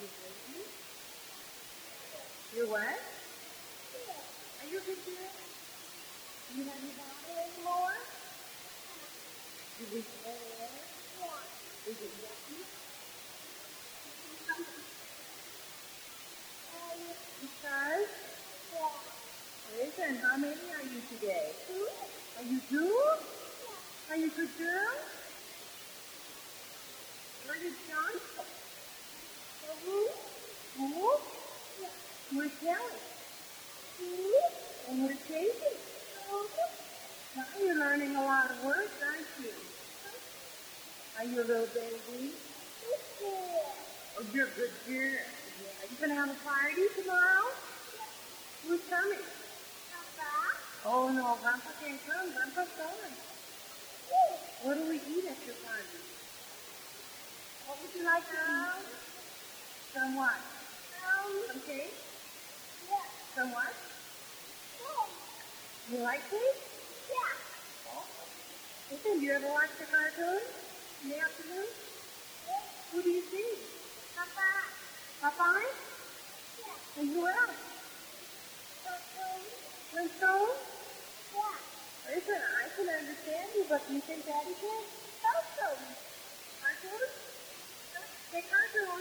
you baby? You're what? Are you a good girl? You have your bottle anymore? Did we throw it away? Yeah. Is it yucky? Because? Yeah. Listen, how many are you today? 2. Are you 2? Yeah. Are you a good girl? Where did John go? Who? Yeah. Where's Kelly? And where's Casey? Now you're learning a lot of words, aren't you? Are you a little baby? Oh, you're a good girl. Yeah. Are you going to have a party tomorrow? Who's coming? Papa. Oh, no, Grandpa can't come. Grandpa's gone. What do we eat at your party? What would you like to eat? Some what? Some cake? Yeah. Some what? You like cake? Yeah. Oh. Listen, do you ever watch the cartoon in the afternoon? Yeah. Who do you see? Papa. Popeye? Yeah. And who else? Flintstone? Yeah. Listen, I can understand you, but do you think Daddy can? Cartoon. Cartoon? Say cartoon.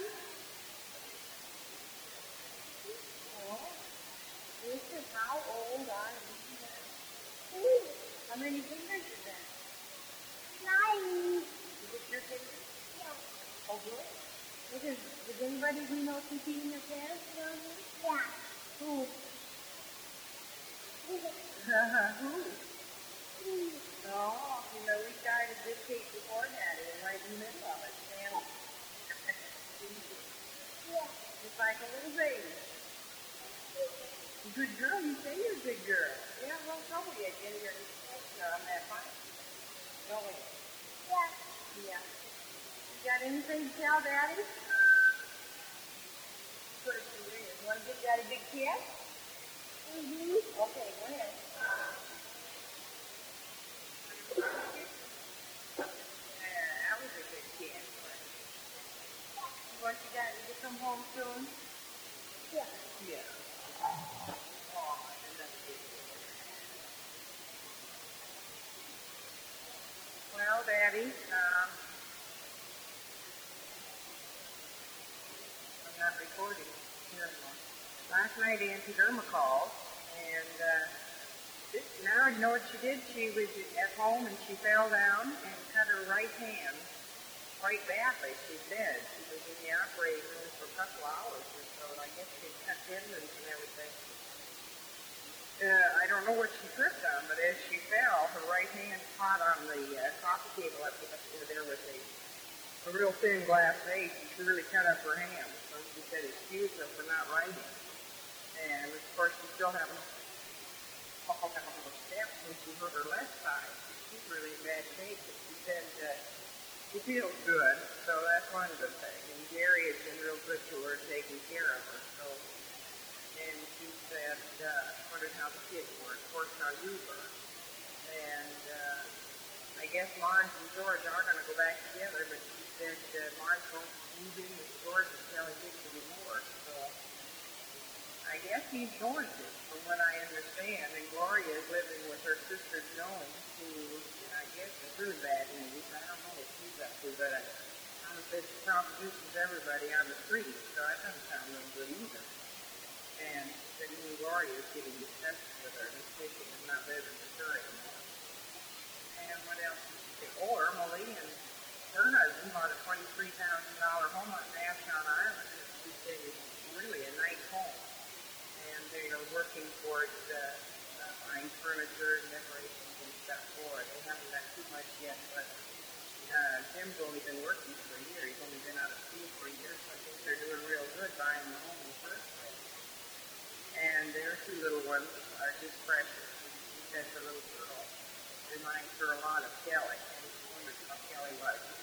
Oh. Listen, how old are you? How many fingers is that? 9. Is it your fingers? Yeah. Oh, good. Listen, does anybody we know keep eating their parents around here? Yeah. Who? Who? Oh, you know, we started this cake before Daddy, and right in the middle of it, Sam. Yeah. Just like a little baby. Good girl, you say you're a good girl. Yeah, well, so we get your extra on that fine. Don't we? Yeah. Yeah. You got anything to tell Daddy? Put it to you. You want to give Daddy a big kiss? Mm-hmm. Okay, go ahead. That was a good kiss. You want your Daddy to come home soon? Yeah. Yeah. Well, Daddy, I'm not recording here anymore. Last night Auntie Irma called, and now you know what she did? She was at home and she fell down and cut her right hand quite badly. She's dead. She was in the operating room for a couple hours or so, and I guess she cut tendons and everything. I don't know what she tripped on, but as she fell, her right hand caught on the coffee table up there with a real thin glass vase. She really cut up her hand, so she said excuse her for not writing. And of course, she still having fall down the steps when she hurt her left side. She's really in bad shape, but she said she feels good, so that's one of the things. And Gary has been real good to her, taking care of her. So. And she said, wondered how the kids were. Of course, how you were. And I guess Marge and George are going to go back together, but she said Marge won't move in with George until he gets a divorce. So I guess he's going to, from what I understand. And Gloria is living with her sister Joan, who I guess is really bad news. I don't know what she's up to, but she introduces everybody on the street, so that doesn't sound real good either. And that new Gloria is getting disgusted with her. This patient is not living with her anymore. And what else did she say? Oh, Emily and her husband bought a $23,000 home on Vashon Island. She said it's really a nice home. And they are working towards buying furniture and decorations and stuff for it. They haven't got too much yet, but Jim's only been working for a year. He's only been out of school for a year, so I think they're doing real good buying the home in the first place. And their 2 little ones are just precious. She said the little girl reminds her a lot of Kelly. And she wonders how Kelly was.